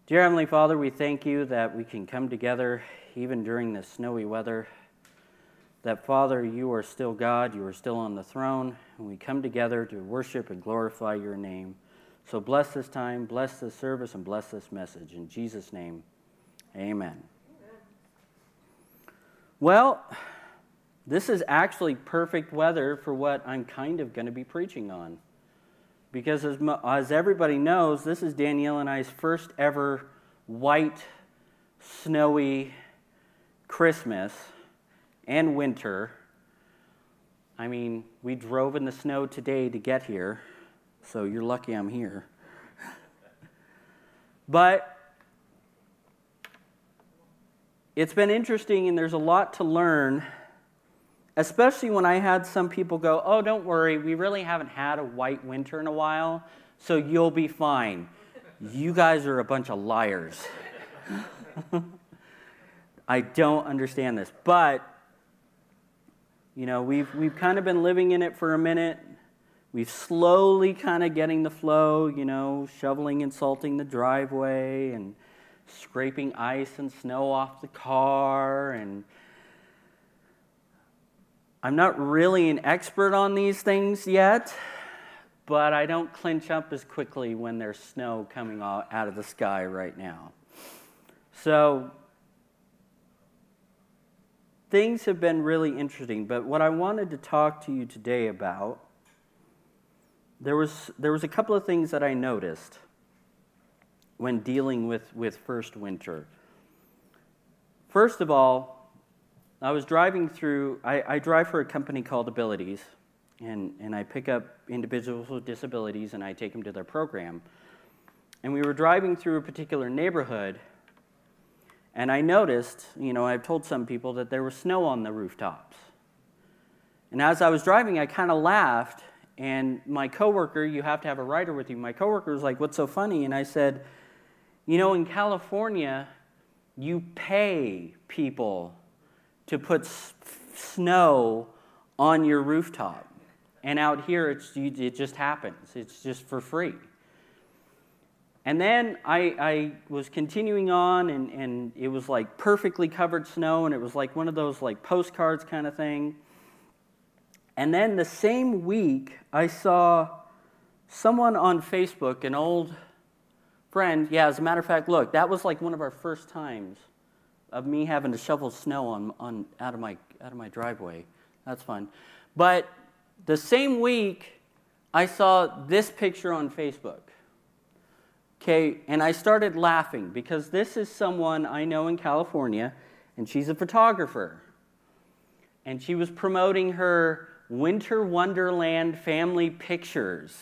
Dear Heavenly Father, we thank you that we can come together even during this snowy weather. That, Father, you are still God, you are still on the throne, and we come together to worship and glorify your name. So bless this time, bless this service, and bless this message. In Jesus' name, amen. Well, this is actually perfect weather for what I'm kind of going to be preaching on. Because as everybody knows, this is Danielle and I's first ever white, snowy Christmas and winter. I mean, we drove in the snow today to get here, so you're lucky I'm here. But it's been interesting, and there's a lot to learn, especially when I had some people go, oh, don't worry, we really haven't had a white winter in a while, so you'll be fine. You guys are a bunch of liars. I don't understand this. But, you know, we've kind of been living in it for a minute. We've slowly kind of getting the flow, you know, shoveling and salting the driveway and scraping ice and snow off the car, and I'm not really an expert on these things yet, but I don't clinch up as quickly when there's snow coming out of the sky right now. So things have been really interesting, but what I wanted to talk to you today about, there was a couple of things that I noticed when dealing with first winter. First of all, I was driving through, I drive for a company called Abilities, and I pick up individuals with disabilities and I take them to their program. And we were driving through a particular neighborhood, and I noticed, you know, I've told some people that there was snow on the rooftops. And as I was driving, I kind of laughed, and my coworker, you have to have a rider with you, my coworker was like, what's so funny? And I said, you know, in California, you pay people to put snow on your rooftop. And out here, it just happens. It's just for free. And then I was continuing on, and it was like perfectly covered snow, and it was like one of those like postcards kind of thing. And then the same week, I saw someone on Facebook, an old friend. Yeah, as a matter of fact, look, that was like one of our first times of me having to shovel snow out of my driveway. That's fun. But the same week, I saw this picture on Facebook. Okay, and I started laughing because this is someone I know in California, and she's a photographer. And she was promoting her Winter Wonderland family pictures.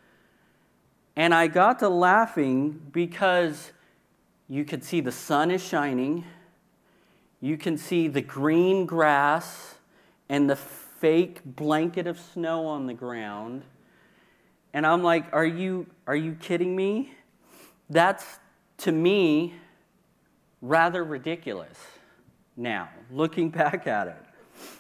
And I got to laughing because you could see the sun is shining. You can see the green grass and the fake blanket of snow on the ground. And I'm like, are you kidding me? That's, to me, rather ridiculous now, looking back at it.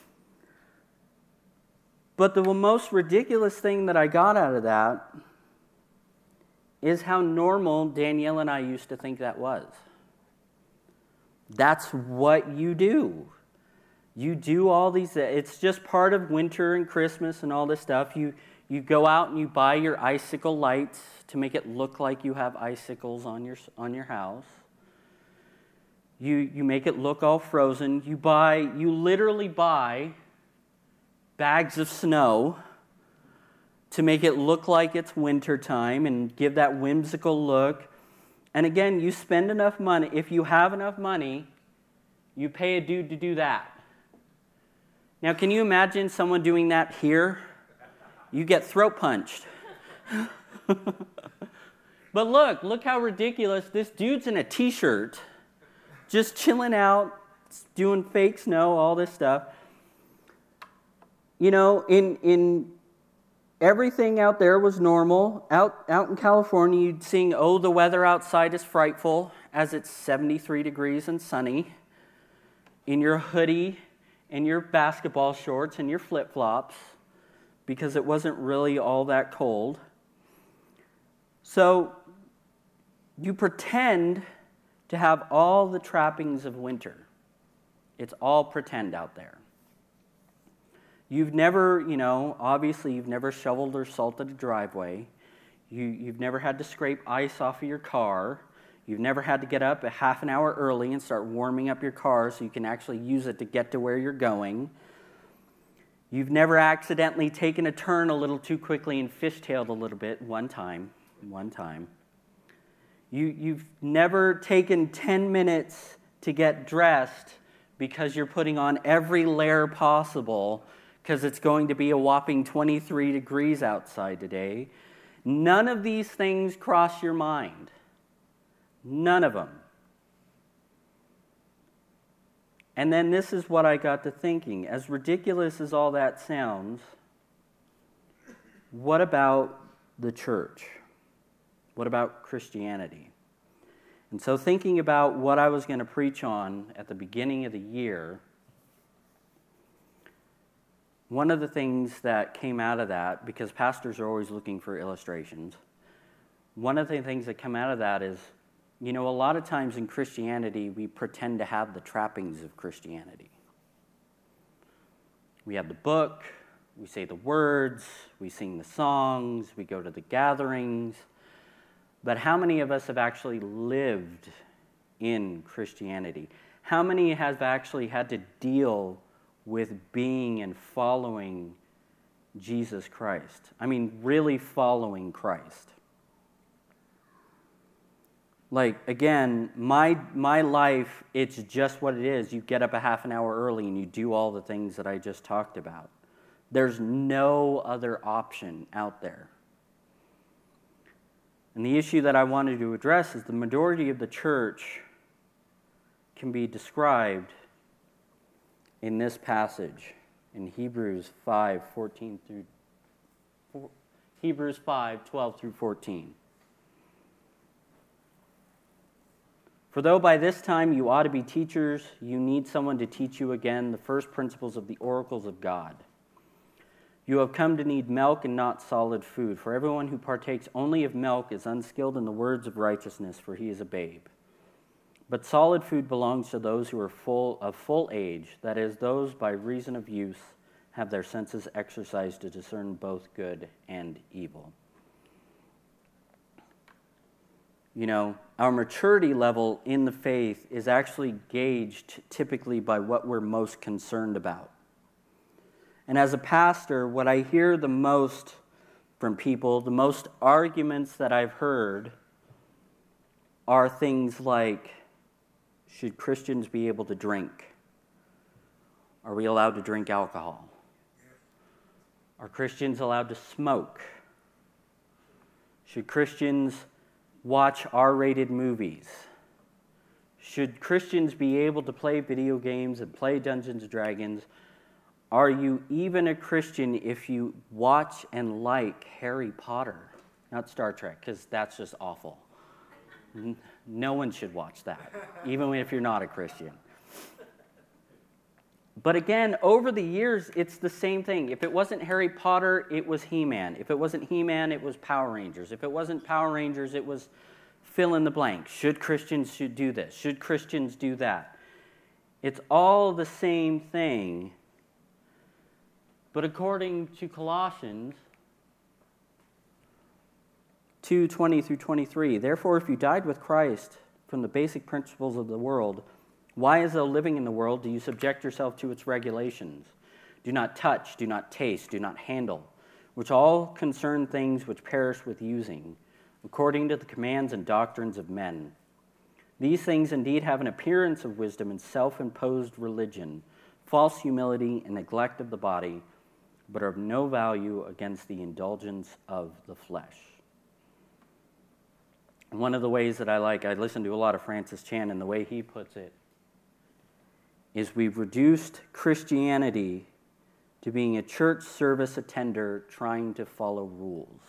But the most ridiculous thing that I got out of that is how normal Danielle and I used to think that was. That's what you do. You do all these, it's just part of winter and Christmas and all this stuff. You go out and you buy your icicle lights to make it look like you have icicles on your house. You make it look all frozen. You literally buy bags of snow to make it look like it's winter time and give that whimsical look. And again, you spend enough money. If you have enough money, you pay a dude to do that. Now, can you imagine someone doing that here? You get throat punched. But look how ridiculous. This dude's in a t-shirt, just chilling out, doing fake snow, all this stuff. You know, in everything out there was normal. Out in California, you'd sing, oh, the weather outside is frightful, as it's 73 degrees and sunny, in your hoodie and your basketball shorts and your flip-flops, because it wasn't really all that cold. So You pretend to have all the trappings of winter. It's all pretend out there. You've never, obviously you've never shoveled or salted a driveway. You've never had to scrape ice off of your car. You've never had to get up a half an hour early and start warming up your car so you can actually use it to get to where you're going. You've never accidentally taken a turn a little too quickly and fishtailed a little bit one time. You've never taken 10 minutes to get dressed because you're putting on every layer possible because it's going to be a whopping 23 degrees outside today. None of these things cross your mind. None of them. And then this is what I got to thinking. As ridiculous as all that sounds, what about the church? What about Christianity? And so thinking about what I was going to preach on at the beginning of the year, one of the things that came out of that, because pastors are always looking for illustrations, one of the things that come out of that is, a lot of times in Christianity, we pretend to have the trappings of Christianity. We have the book, we say the words, we sing the songs, we go to the gatherings. But how many of us have actually lived in Christianity? How many have actually had to deal with being and following Jesus Christ? I mean, really following Christ. Like, again, my life, it's just what it is. You get up a half an hour early and you do all the things that I just talked about. There's no other option out there. And the issue that I wanted to address is the majority of the church can be described in this passage in Hebrews 5:12 through 14. For though by this time you ought to be teachers, you need someone to teach you again the first principles of the oracles of God. You have come to need milk and not solid food, for everyone who partakes only of milk is unskilled in the words of righteousness, for he is a babe. But solid food belongs to those who are of full age, that is, those by reason of use have their senses exercised to discern both good and evil. Our maturity level in the faith is actually gauged typically by what we're most concerned about. And as a pastor, what I hear the most from people, the most arguments that I've heard are things like, should Christians be able to drink? Are we allowed to drink alcohol? Are Christians allowed to smoke? Should Christians watch R-rated movies? Should Christians be able to play video games and play Dungeons & Dragons? Are you even a Christian if you watch and like Harry Potter? Not Star Trek, because that's just awful. No one should watch that, even if you're not a Christian. But again, over the years, it's the same thing. If it wasn't Harry Potter, it was He-Man. If it wasn't He-Man, it was Power Rangers. If it wasn't Power Rangers, it was fill in the blank. Should Christians do this? Should Christians do that? It's all the same thing. But according to Colossians 2:20 through 23, therefore, if you died with Christ from the basic principles of the world, why, as though living in the world, do you subject yourself to its regulations? Do not touch, do not taste, do not handle, which all concern things which perish with using, according to the commands and doctrines of men. These things indeed have an appearance of wisdom and self-imposed religion, false humility and neglect of the body, but are of no value against the indulgence of the flesh. One of the ways that I listen to a lot of Francis Chan, and the way he puts it is we've reduced Christianity to being a church service attender trying to follow rules.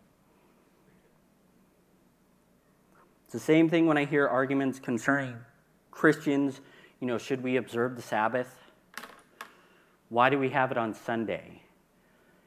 It's the same thing when I hear arguments concerning Christians, should we observe the Sabbath? Why do we have it on Sunday?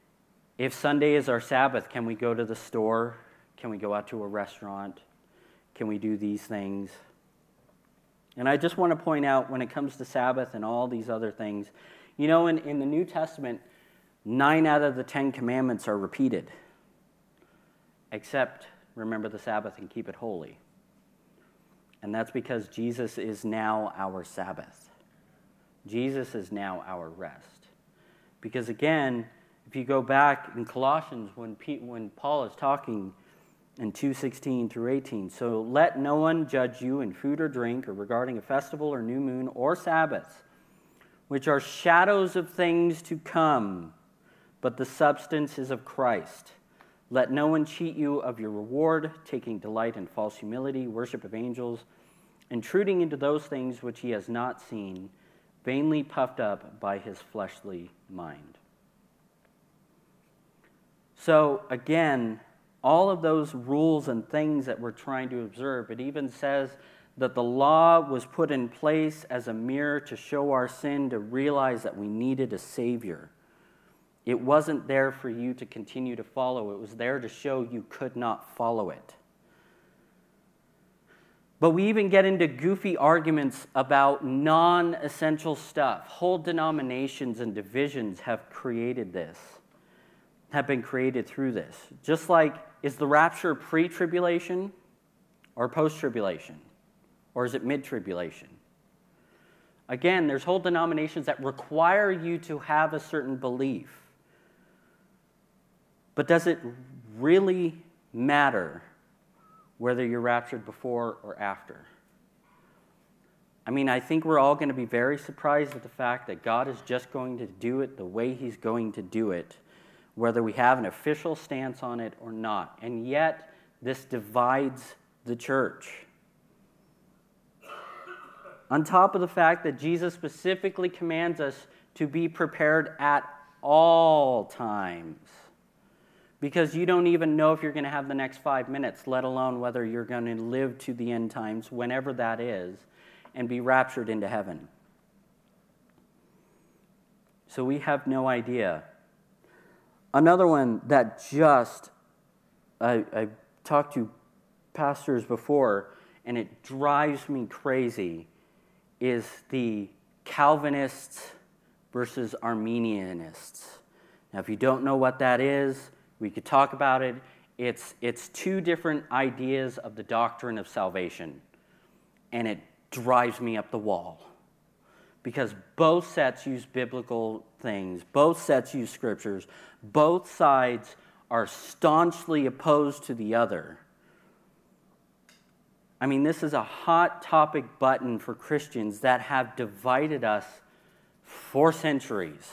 If Sunday is our Sabbath, can we go to the store? Can we go out to a restaurant? Can we do these things? And I just want to point out, when it comes to Sabbath and all these other things, in the New Testament, 9 out of the 10 commandments are repeated, except remember the Sabbath and keep it holy. And that's because Jesus is now our Sabbath. Jesus is now our rest. Because again, if you go back in Colossians, when Paul is talking in 2:16 through 18, so let no one judge you in food or drink, or regarding a festival or new moon or Sabbath, which are shadows of things to come, but the substance is of Christ. Let no one cheat you of your reward, taking delight in false humility, worship of angels, intruding into those things which he has not seen, vainly puffed up by his fleshly mind. So again, all of those rules and things that we're trying to observe, it even says that the law was put in place as a mirror to show our sin, to realize that we needed a Savior. It wasn't there for you to continue to follow. It was there to show you could not follow it. But we even get into goofy arguments about non-essential stuff. Whole denominations and divisions have been created through this. Just like, is the rapture pre-tribulation or post-tribulation? Or is it mid-tribulation? Again, there's whole denominations that require you to have a certain belief. But does it really matter whether you're raptured before or after? I think we're all going to be very surprised at the fact that God is just going to do it the way he's going to do it, whether we have an official stance on it or not. And yet, this divides the church. On top of the fact that Jesus specifically commands us to be prepared at all times. Because you don't even know if you're going to have the next 5 minutes, let alone whether you're going to live to the end times, whenever that is, and be raptured into heaven. So we have no idea. Another one that I talked to pastors before, and it drives me crazy, is the Calvinists versus Arminianists. Now, if you don't know what that is, we could talk about it. It's 2 different ideas of the doctrine of salvation, and it drives me up the wall. Because both sets use biblical things, both sets use scriptures, both sides are staunchly opposed to the other. This is a hot topic button for Christians that have divided us for centuries.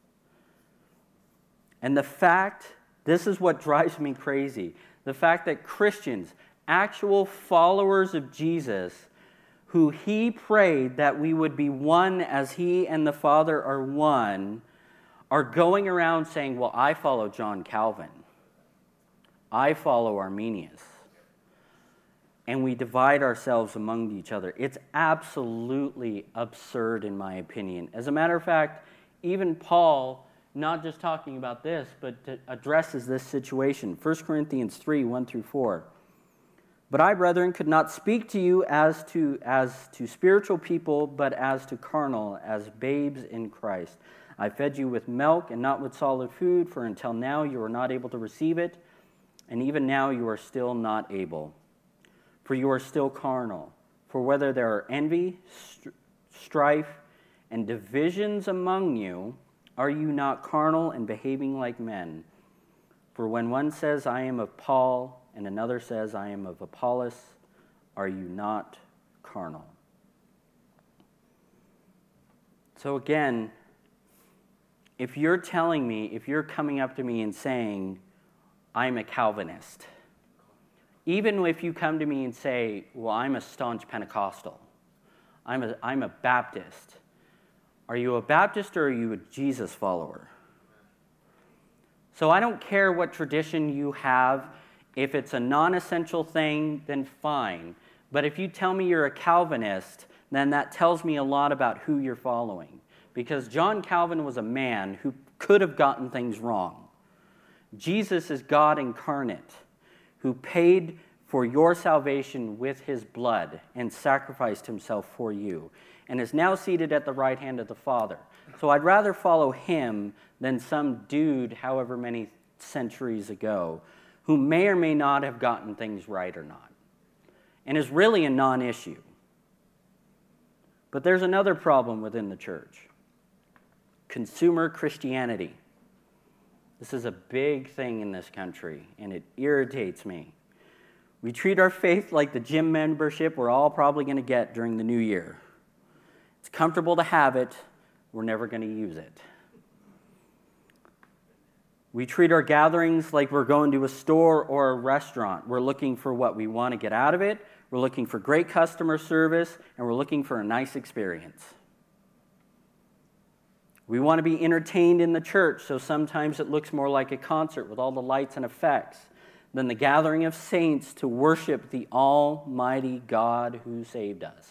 And this is what drives me crazy, the fact that Christians, actual followers of Jesus, who he prayed that we would be one as he and the Father are one, are going around saying, well, I follow John Calvin. I follow Arminius. And we divide ourselves among each other. It's absolutely absurd, in my opinion. As a matter of fact, even Paul, not just talking about this, but addresses this situation. 1 Corinthians 3, 1 through 4. But I, brethren, could not speak to you as to spiritual people, but as to carnal, as babes in Christ. I fed you with milk and not with solid food, for until now you were not able to receive it, and even now you are still not able. For you are still carnal. For whether there are envy, strife, and divisions among you, are you not carnal and behaving like men? For when one says, I am of Paul, and another says, I am of Apollos, are you not carnal? So again, if you're coming up to me and saying, I'm a Calvinist, even if you come to me and say, well, I'm a staunch Pentecostal, I'm a Baptist, are you a Baptist or are you a Jesus follower? So I don't care what tradition you have. If it's a non-essential thing, then fine. But if you tell me you're a Calvinist, then that tells me a lot about who you're following. Because John Calvin was a man who could have gotten things wrong. Jesus is God incarnate, who paid for your salvation with his blood and sacrificed himself for you, and is now seated at the right hand of the Father. So I'd rather follow him than some dude, however many centuries ago, who may or may not have gotten things right or not, and is really a non-issue. But there's another problem within the church. Consumer Christianity. This is a big thing in this country, and it irritates me. We treat our faith like the gym membership we're all probably going to get during the new year. It's comfortable to have it. We're never going to use it. We treat our gatherings like we're going to a store or a restaurant. We're looking for what we want to get out of it. We're looking for great customer service, and we're looking for a nice experience. We want to be entertained in the church, so sometimes it looks more like a concert with all the lights and effects than the gathering of saints to worship the almighty God who saved us.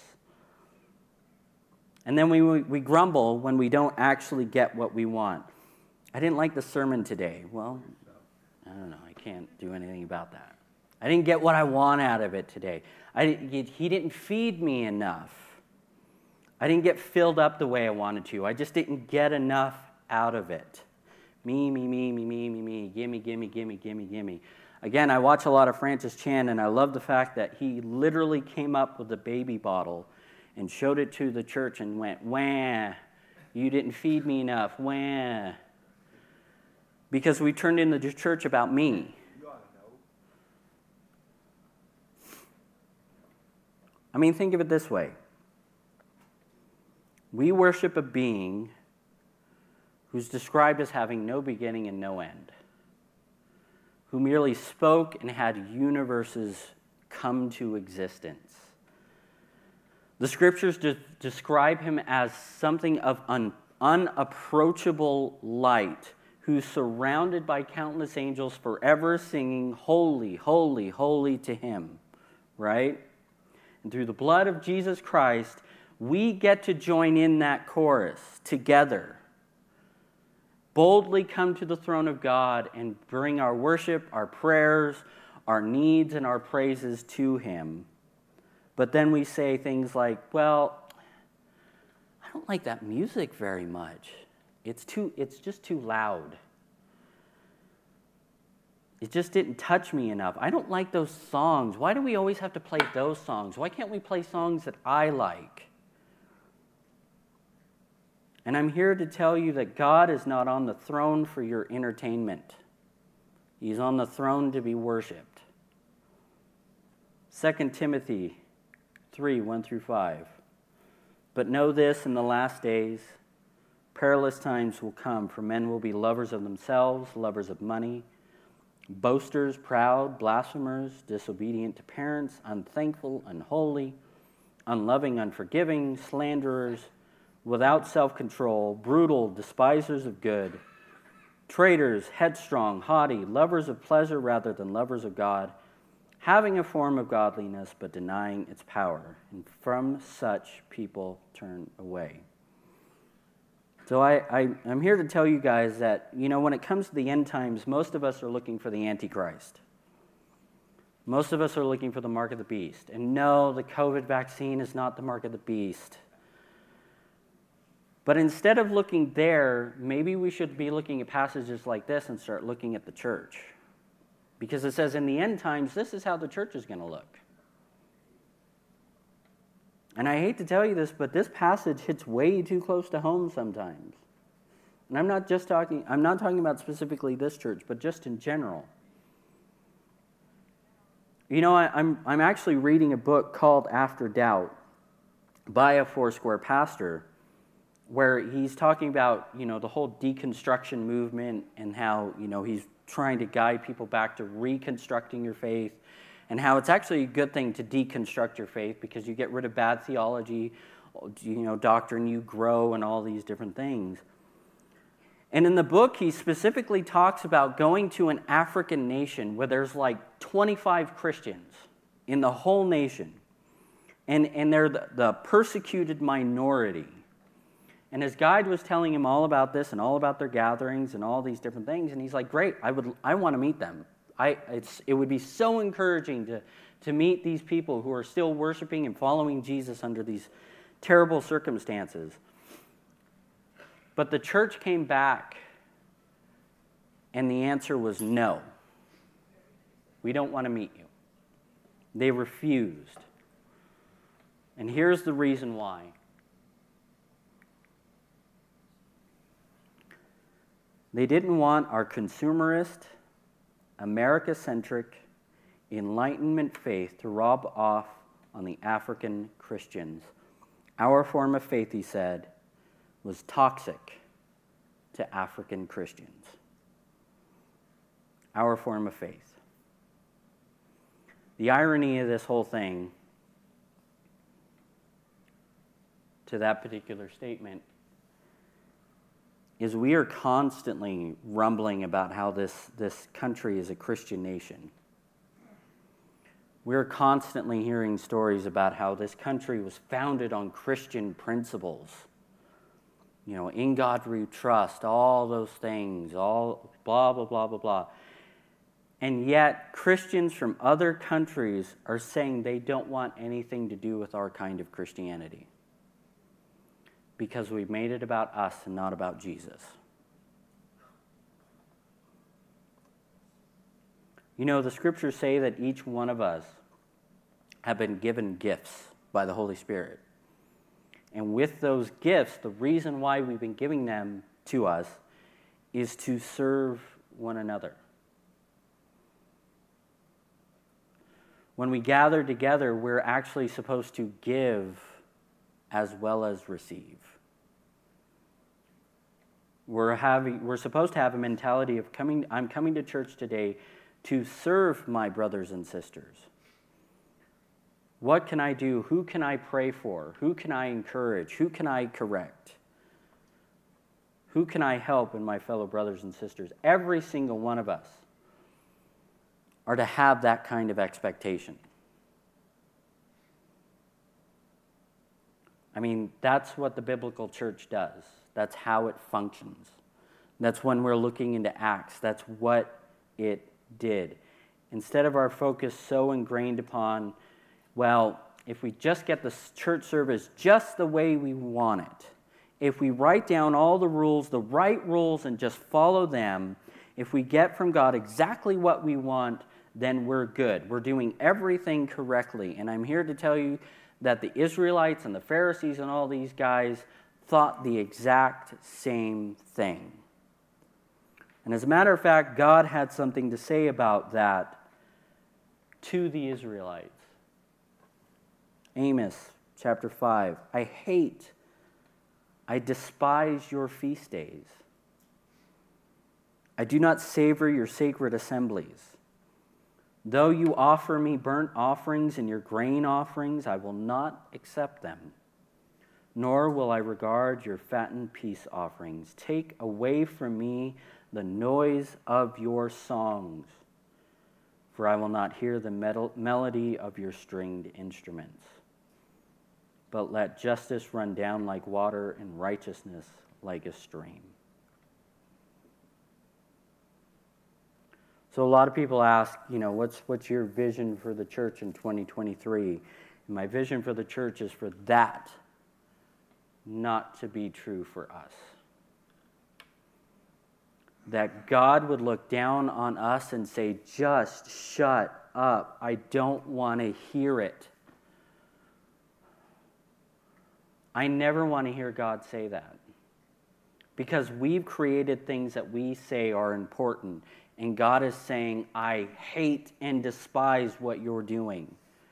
And then we grumble when we don't actually get what we want. I didn't like the sermon today. Well, I don't know. I can't do anything about that. I didn't get what I want out of it today. He didn't feed me enough. I didn't get filled up the way I wanted to. I just didn't get enough out of it. Me, gimme, gimme, gimme, gimme, gimme. Again, I watch a lot of Francis Chan, and I love the fact that he literally came up with a baby bottle and showed it to the church and went, wah, you didn't feed me enough, wah. Because we turned into the church about me. I mean, think of it this way. We worship a being who's described as having no beginning and no end, who merely spoke and had universes come to existence. The scriptures describe him as something of unapproachable light, who's surrounded by countless angels forever singing, holy, holy, holy to him, right? And through the blood of Jesus Christ, we get to join in that chorus together. Boldly come to the throne of God and bring our worship, our prayers, our needs, and our praises to him. But then we say things like, well, I don't like that music very much. It's just too loud. It just didn't touch me enough. I don't like those songs. Why do we always have to play those songs? Why can't we play songs that I like? And I'm here to tell you that God is not on the throne for your entertainment. He's on the throne to be worshipped. 2 Timothy 3, 1 through 5. But know this, in the last days, perilous times will come, for men will be lovers of themselves, lovers of money, boasters, proud, blasphemers, disobedient to parents, unthankful, unholy, unloving, unforgiving, slanderers, without self-control, brutal, despisers of good, traitors, headstrong, haughty, lovers of pleasure rather than lovers of God, having a form of godliness but denying its power. And from such people turn away. So I'm here to tell you guys that, when it comes to the end times, most of us are looking for the Antichrist. Most of us are looking for the mark of the beast. And no, the COVID vaccine is not the mark of the beast. But instead of looking there, maybe we should be looking at passages like this and start looking at the church. Because it says in the end times, this is how the church is going to look. And I hate to tell you this, but this passage hits way too close to home sometimes. And I'm not talking about specifically this church, but just in general. I'm actually reading a book called After Doubt by a Foursquare pastor, where he's talking about, the whole deconstruction movement and how, he's trying to guide people back to reconstructing your faith, and how it's actually a good thing to deconstruct your faith because you get rid of bad theology, doctrine, you grow, and all these different things. And in the book, he specifically talks about going to an African nation where there's like 25 Christians in the whole nation, and they're the persecuted minority. And his guide was telling him all about this and all about their gatherings and all these different things. And he's like, great, I want to meet them. It would be so encouraging to meet these people who are still worshiping and following Jesus under these terrible circumstances. But the church came back, and the answer was no. We don't want to meet you. They refused. And here's the reason why. They didn't want our consumerist, America-centric, Enlightenment faith to rub off on the African Christians. Our form of faith, he said, was toxic to African Christians. Our form of faith. The irony of this whole thing, to that particular statement, is we are constantly rumbling about how this country is a Christian nation. We're constantly hearing stories about how this country was founded on Christian principles. You know, in God we trust, all those things, all blah, blah, blah, blah, blah. And yet, Christians from other countries are saying they don't want anything to do with our kind of Christianity because we've made it about us and not about Jesus. You know, the scriptures say that each one of us have been given gifts by the Holy Spirit. And with those gifts, the reason why we've been giving them to us is to serve one another. When we gather together, we're actually supposed to give as well as receive. We're supposed to have a mentality of I'm coming to church today to serve my brothers and sisters. What can I do? Who can I pray for? Who can I encourage? Who can I correct? Who can I help in my fellow brothers and sisters? Every single one of us are to have that kind of expectation. I mean, that's what the biblical church does. That's how it functions. That's when we're looking into Acts. That's what it did. Instead of our focus so ingrained upon, well, if we just get the church service just the way we want it, if we write down all the rules, the right rules, and just follow them, if we get from God exactly what we want, then we're good. We're doing everything correctly. And I'm here to tell you that the Israelites and the Pharisees and all these guys thought the exact same thing. And as a matter of fact, God had something to say about that to the Israelites. Amos chapter 5, I despise your feast days. I do not savor your sacred assemblies. Though you offer me burnt offerings and your grain offerings, I will not accept them, nor will I regard your fattened peace offerings. Take away from me the noise of your songs, for I will not hear the melody of your stringed instruments. But let justice run down like water and righteousness like a stream. So a lot of people ask, what's your vision for the church in 2023? And my vision for the church is for that not to be true for us. That God would look down on us and say, just shut up. I don't want to hear it. I never want to hear God say that. Because we've created things that we say are important. And God is saying, I hate and despise what you're doing.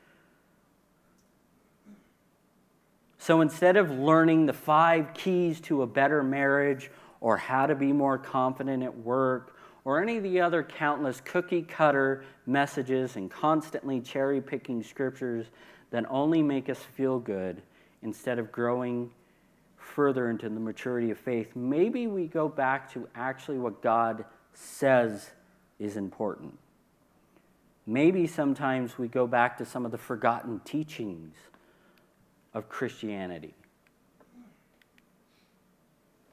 So instead of learning the 5 keys to a better marriage, or how to be more confident at work, or any of the other countless cookie-cutter messages and constantly cherry-picking scriptures that only make us feel good, instead of growing further into the maturity of faith, maybe we go back to actually what God says is important. Maybe sometimes we go back to some of the forgotten teachings of Christianity.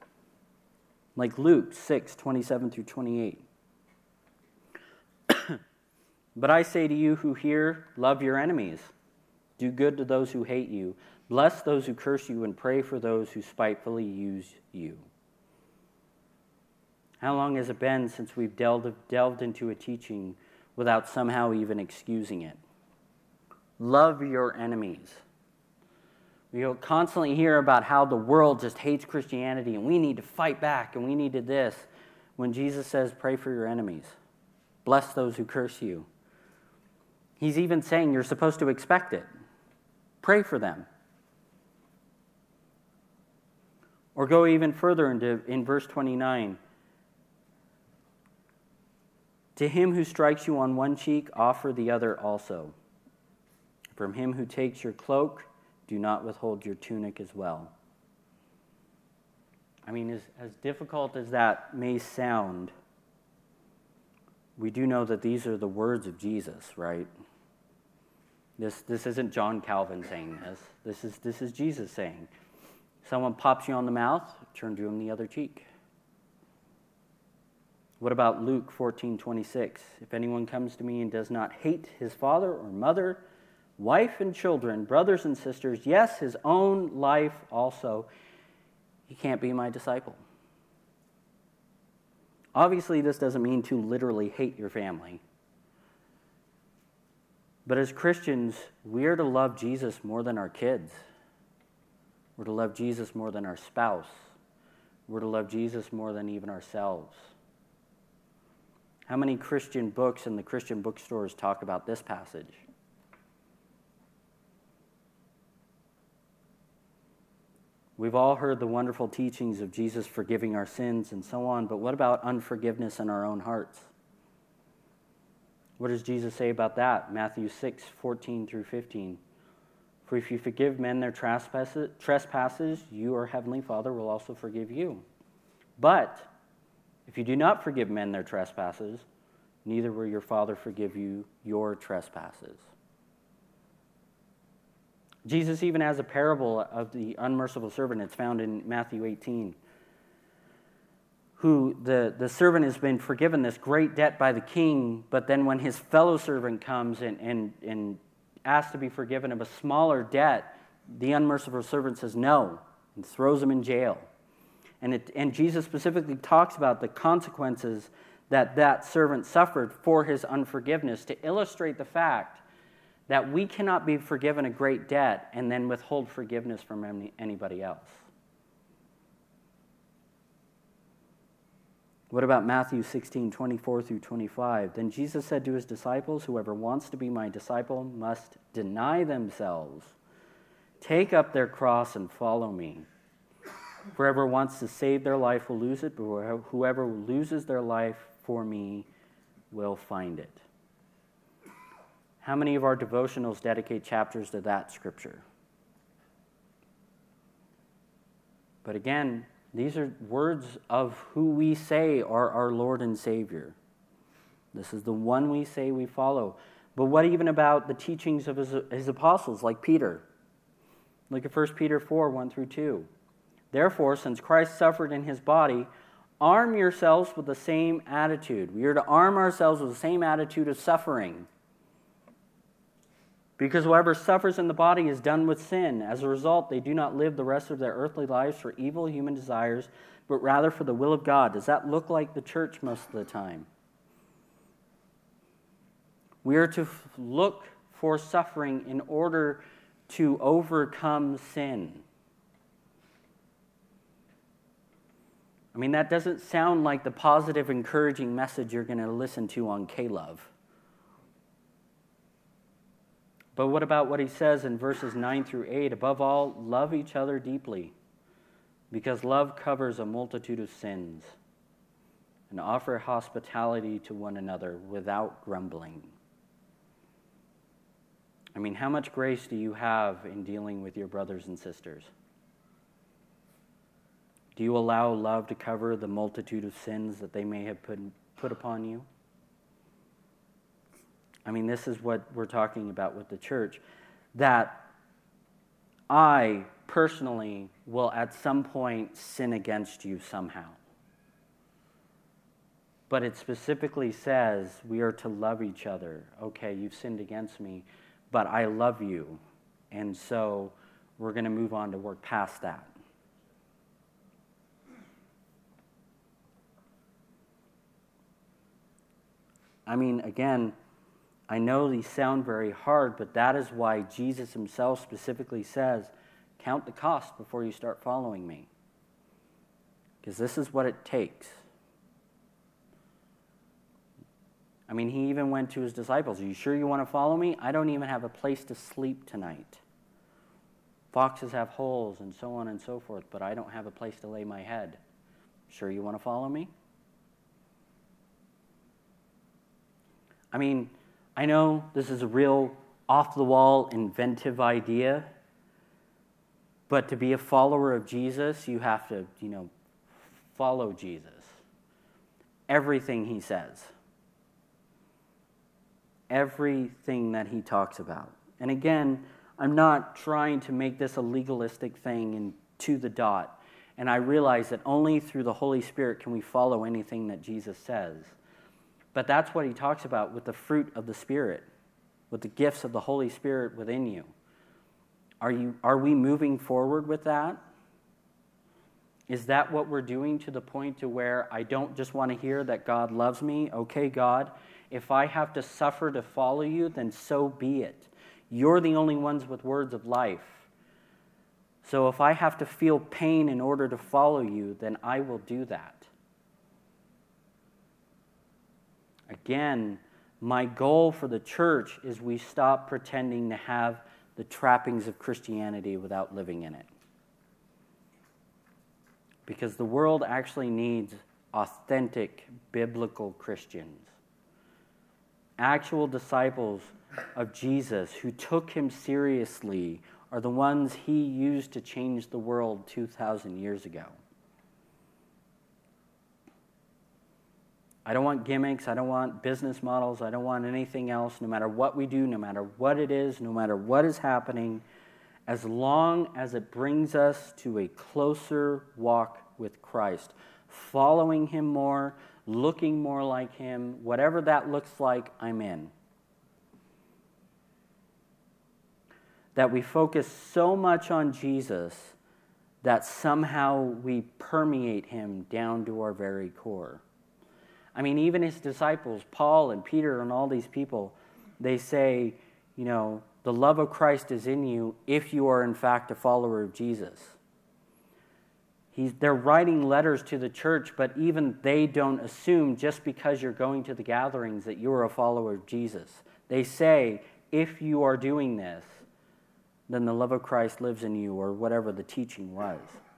Like Luke 6:27 through 28. But I say to you who hear, love your enemies. Do good to those who hate you. Bless those who curse you, and pray for those who spitefully use you. How long has it been since we've delved into a teaching without somehow even excusing it? Love your enemies. We'll constantly hear about how the world just hates Christianity and we need to fight back and we need to this. When Jesus says, pray for your enemies. Bless those who curse you. He's even saying you're supposed to expect it. Pray for them. Or go even further in verse 29. To him who strikes you on one cheek, offer the other also. From him who takes your cloak, do not withhold your tunic as well. I mean, as difficult as that may sound, we do know that these are the words of Jesus, right? This isn't John Calvin saying this. This is Jesus saying, someone pops you on the mouth, turn to him the other cheek. What about Luke 14:26? If anyone comes to me and does not hate his father or mother, wife and children, brothers and sisters, yes, his own life also, he can't be my disciple. Obviously, this doesn't mean to literally hate your family. But as Christians, we are to love Jesus more than our kids. We're to love Jesus more than our spouse. We're to love Jesus more than even ourselves. How many Christian books in the Christian bookstores talk about this passage? We've all heard the wonderful teachings of Jesus forgiving our sins and so on, but what about unforgiveness in our own hearts? What does Jesus say about that? Matthew 6:14 through 15. For if you forgive men their trespasses, your heavenly Father will also forgive you. But if you do not forgive men their trespasses, neither will your Father forgive you your trespasses. Jesus even has a parable of the unmerciful servant. It's found in Matthew 18. Who the servant has been forgiven this great debt by the king, but then when his fellow servant comes and asks to be forgiven of a smaller debt, the unmerciful servant says no and throws him in jail. And Jesus specifically talks about the consequences that servant suffered for his unforgiveness to illustrate the fact that we cannot be forgiven a great debt and then withhold forgiveness from anybody else. What about Matthew 16:24 through 25? Then Jesus said to his disciples, whoever wants to be my disciple must deny themselves, take up their cross and follow me. Whoever wants to save their life will lose it, but whoever loses their life for me will find it. How many of our devotionals dedicate chapters to that scripture? But again, these are words of who we say are our Lord and Savior. This is the one we say we follow. But what even about the teachings of his apostles, like Peter? Look at 1 Peter 4:1 through 2. Therefore, since Christ suffered in his body, arm yourselves with the same attitude. We are to arm ourselves with the same attitude of suffering. Because whoever suffers in the body is done with sin. As a result, they do not live the rest of their earthly lives for evil human desires, but rather for the will of God. Does that look like the church most of the time? We are to look for suffering in order to overcome sin. I mean, that doesn't sound like the positive, encouraging message you're going to listen to on K-Love. But what about what he says in verses 9 through 8? Above all, love each other deeply, because love covers a multitude of sins, and offer hospitality to one another without grumbling. I mean, how much grace do you have in dealing with your brothers and sisters? Do you allow love to cover the multitude of sins that they may have put upon you? I mean, this is what we're talking about with the church, that I personally will at some point sin against you somehow. but it specifically says we are to love each other. Okay, you've sinned against me, but I love you. And so we're going to move on to work past that. I mean, again, I know these sound very hard, but that is why Jesus himself specifically says, count the cost before you start following me. Because this is what it takes. I mean, he even went to his disciples, are you sure you want to follow me? I don't even have a place to sleep tonight. Foxes have holes and so on and so forth, but I don't have a place to lay my head. Sure you want to follow me? I mean, I know this is a real off-the-wall, inventive idea, but to be a follower of Jesus, you have to, follow Jesus. Everything he says. Everything that he talks about. And again, I'm not trying to make this a legalistic thing and to the dot. And I realize that only through the Holy Spirit can we follow anything that Jesus says. But that's what he talks about with the fruit of the Spirit, with the gifts of the Holy Spirit within you. Are we moving forward with that? Is that what we're doing to the point to where I don't just want to hear that God loves me? Okay, God, if I have to suffer to follow you, then so be it. You're the only ones with words of life. So if I have to feel pain in order to follow you, then I will do that. Again, my goal for the church is we stop pretending to have the trappings of Christianity without living in it. Because the world actually needs authentic biblical Christians. Actual disciples of Jesus who took him seriously are the ones he used to change the world 2,000 years ago. I don't want gimmicks, I don't want business models, I don't want anything else, no matter what we do, no matter what it is, no matter what is happening, as long as it brings us to a closer walk with Christ, following him more, looking more like him, whatever that looks like, I'm in. That we focus so much on Jesus that somehow we permeate him down to our very core. I mean, even his disciples, Paul and Peter and all these people, they say, the love of Christ is in you if you are in fact a follower of Jesus. They're writing letters to the church, but even they don't assume just because you're going to the gatherings that you're a follower of Jesus. They say, if you are doing this, then the love of Christ lives in you, or whatever the teaching was.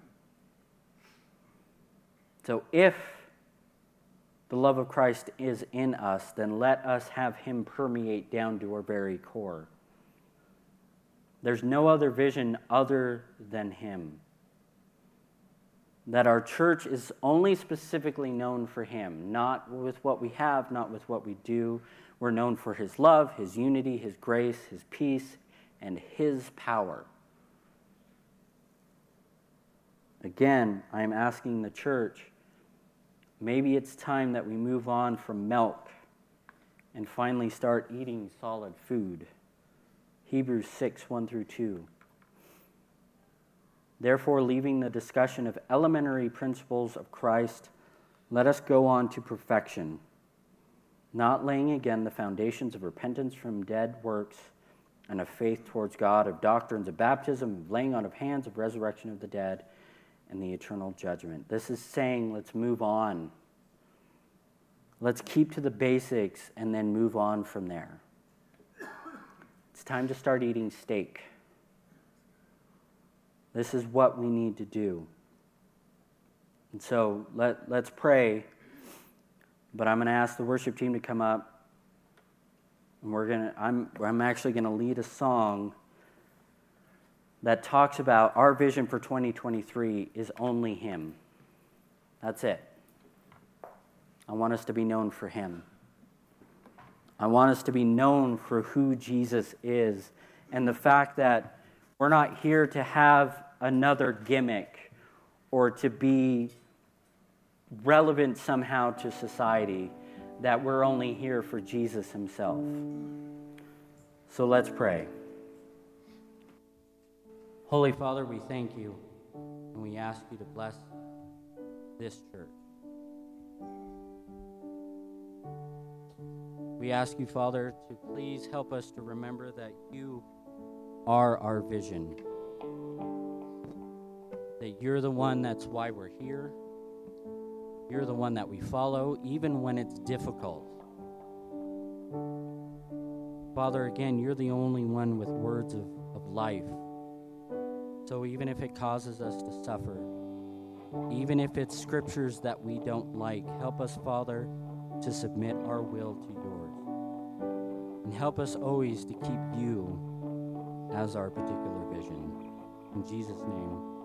So if the love of Christ is in us, then let us have him permeate down to our very core. There's no other vision other than him. That our church is only specifically known for him, not with what we have, not with what we do. We're known for his love, his unity, his grace, his peace, and his power. Again, I am asking the church, maybe it's time that we move on from milk and finally start eating solid food. Hebrews 6, 1 through 2. Therefore, leaving the discussion of elementary principles of Christ, let us go on to perfection, not laying again the foundations of repentance from dead works and of faith towards God, of doctrines of baptism, of laying on of hands, of resurrection of the dead, and the eternal judgment. This is saying, let's move on. Let's keep to the basics and then move on from there. It's time to start eating steak. This is what we need to do. And so let's pray. But I'm going to ask the worship team to come up. And I'm actually going to lead a song that talks about our vision for 2023 is only him. That's it. I want us to be known for him. I want us to be known for who Jesus is and the fact that we're not here to have another gimmick or to be relevant somehow to society, that we're only here for Jesus himself. So let's pray. Holy Father, we thank you, and we ask you to bless this church. We ask you, Father, to please help us to remember that you are our vision, that you're the one that's why we're here. You're the one that we follow, even when it's difficult. Father, again, you're the only one with words of life. So even if it causes us to suffer, even if it's scriptures that we don't like, help us, Father, to submit our will to yours. And help us always to keep you as our particular vision. In Jesus' name.